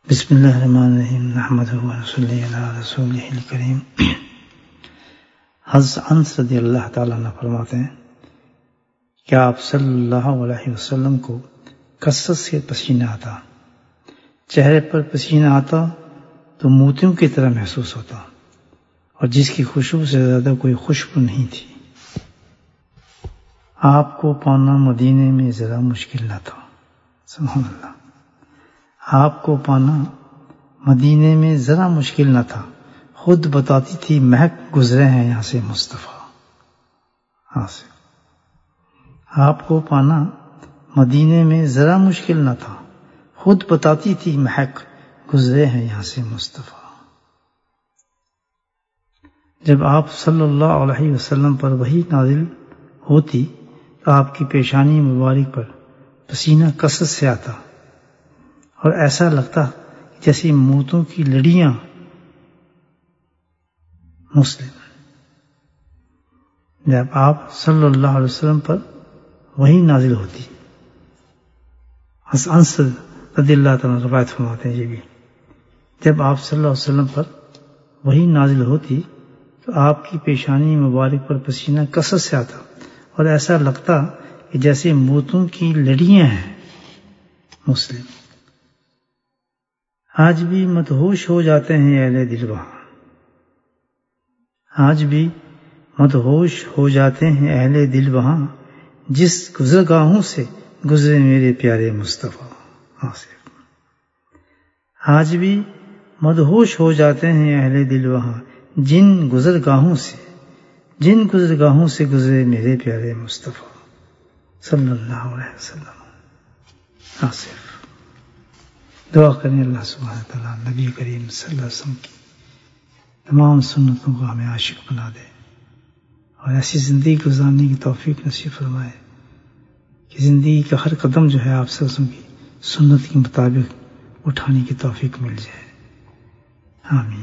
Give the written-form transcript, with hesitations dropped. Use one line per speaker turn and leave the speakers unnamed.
بسم اللہ الرحمن الرحیم نحمدہ و نصلی علی رسولہ الکریم۔ حضرت انس رضی اللہ تعالیٰ عنہ فرماتے ہیں کہ آپ صلی اللہ علیہ وسلم کو کثرت سے پسینہ آتا، چہرے پر پسینہ آتا تو موتیوں کی طرح محسوس ہوتا اور جس کی خوشبو سے زیادہ کوئی خوشبو نہیں تھی۔ آپ کو پانا مدینے میں ذرا مشکل نہ تھا، سبحان اللہ، آپ کو پانا مدینے میں ذرا مشکل نہ تھا، خود بتاتی تھی مہک گزرے ہیں یہاں سے مصطفیٰ، یہاں سے آپ کو پانا مدینے میں ذرا مشکل نہ تھا، خود بتاتی تھی مہک گزرے ہیں یہاں سے مصطفیٰ۔ جب آپ صلی اللہ علیہ وسلم پر وحی نازل ہوتی تو آپ کی پیشانی مبارک پر پسینہ کثرت سے آتا اور ایسا لگتا جیسے موتوں کی لڑیاں۔ مسلم۔ جب آپ صلی اللہ علیہ وسلم پر وحی نازل ہوتی، حضرت انس رضی اللہ تعالیٰ روایت فرماتے ہیں، یہ بھی جب آپ صلی اللہ علیہ وسلم پر وحی نازل ہوتی تو آپ کی پیشانی مبارک پر پسینہ کثرت سے آتا اور ایسا لگتا کہ جیسے موتوں کی لڑیاں ہیں۔ مسلم۔ آج بھی مدہوش ہو جاتے ہیں اہل دل وہاں، آج بھی مدہوش ہو جاتے ہیں اہل دل وہاں، جس گزرگاہوں سے گزرے میرے پیارے مصطفیٰ۔ آج بھی مدہوش ہو جاتے ہیں اہل دل وہاں، جن گزرگاہوں سے گزرے میرے پیارے مصطفیٰ صلی اللہ علیہ وسلم۔ آصف۔ دعا کریں اللہ سبحانہ تعالیٰ نبی کریم صلی اللہ علیہ وسلم کی تمام سنتوں کو ہمیں عاشق بنا دے اور ایسی زندگی گزارنے کی توفیق نصیب فرمائے کہ زندگی کا ہر قدم جو ہے آپ صلی اللہ علیہ وسلم کی سنت کے مطابق اٹھانے کی توفیق مل جائے۔ آمین۔